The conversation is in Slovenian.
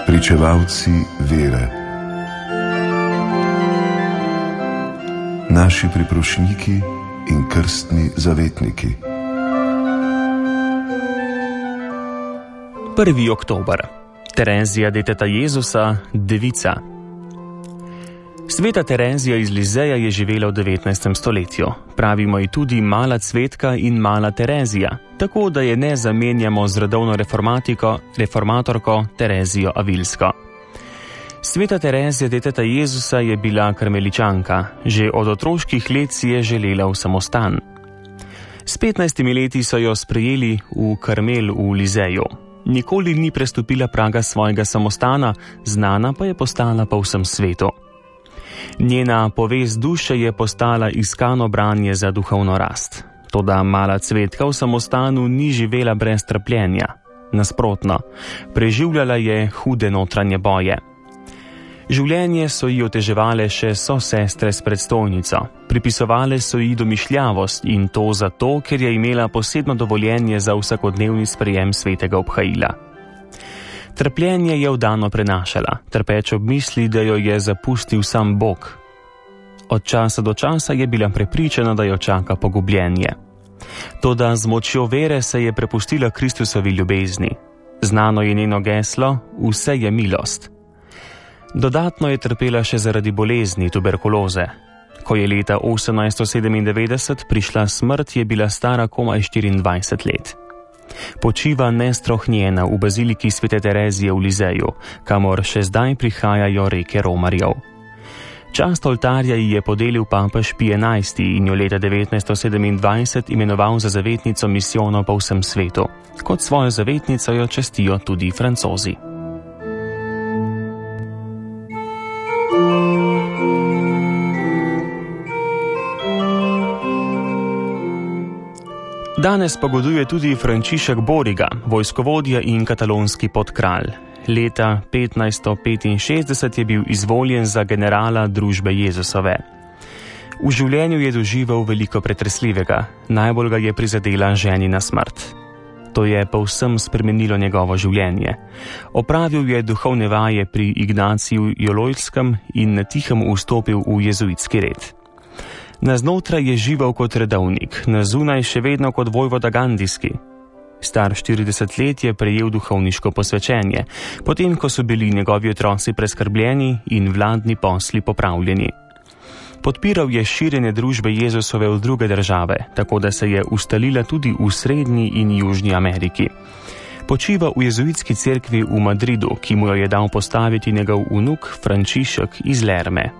pričevalci vere, naši priprošniki in krstni zavetniki. 1. oktober. Terezija deteta Jezusa, devica. Sveta Terezija iz Lizeja je živela v 19. stoletju. Pravimo ji tudi mala cvetka in mala Terezija, tako da je ne zamenjamo z redovno reformatorko Terezijo Avilsko. Sveta Terezija deteta Jezusa je bila karmeličanka, že od otroških let si je želela v samostan. S 15 leti so jo sprejeli v Karmel v Lizeju. Nikoli ni prestopila praga svojega samostana, znana pa je postala po vsem svetu. Njena povest duše je postala iskano branje za duhovno rast. Toda mala cvetka v samostanu ni živela brez trpljenja. Nasprotno, preživljala je hude notranje boje. Življenje so ji oteževale še sestre s predstojnico. Pripisovale so ji domišljavost in to zato, ker je imela posebno dovoljenje za vsakodnevni sprejem svetega obhajila. Trpljenje je vdano prenašala, trpeč ob misli, da jo je zapustil sam Bog. Od časa do časa je bila prepričana, da jo čaka pogubljenje. Toda z močjo vere se je prepustila Kristusovi ljubezni. Znano je njeno geslo: vse je milost. Dodatno je trpela še zaradi bolezni tuberkuloze. Ko je leta 1897 prišla smrt, je bila stara komaj 24 let. Počiva nestrohnjena v baziliki svete Terezije v Lizeju, kamor še zdaj prihajajo reke romarjev. Čast oltarja ji je podelil papež Pij XI in jo leta 1927 imenoval za zavetnico misijonov po vsem svetu. Kot svojo zavetnico jo častijo tudi Francozi. Danes pogoduje tudi Frančišek Boriga, vojskovodja in katalonski podkralj. Leta 1565 je bil izvoljen za generala družbe Jezusove. V življenju je doživel veliko pretresljivega, najbolj ga je prizadela ženina smrt. To je povsem spremenilo njegovo življenje. Opravil je duhovne vaje pri Ignaciju Jolojskem in na tihem vstopil v jezuitski red. Naznotraj je živel kot redovnik, na zunaj še vedno kot vojvoda gandijski. Star 40 let je prejel duhovniško posvečenje, potem ko so bili njegovi otroci preskrbljeni in vladni posli popravljeni. Podpiral je širjenje družbe Jezusove v druge države, tako da se je ustalila tudi v Srednji in Južni Ameriki. Počiva v jezuitski cerkvi v Madridu, ki mu jo je dal postaviti njegov vnuk Frančišek iz Lerme.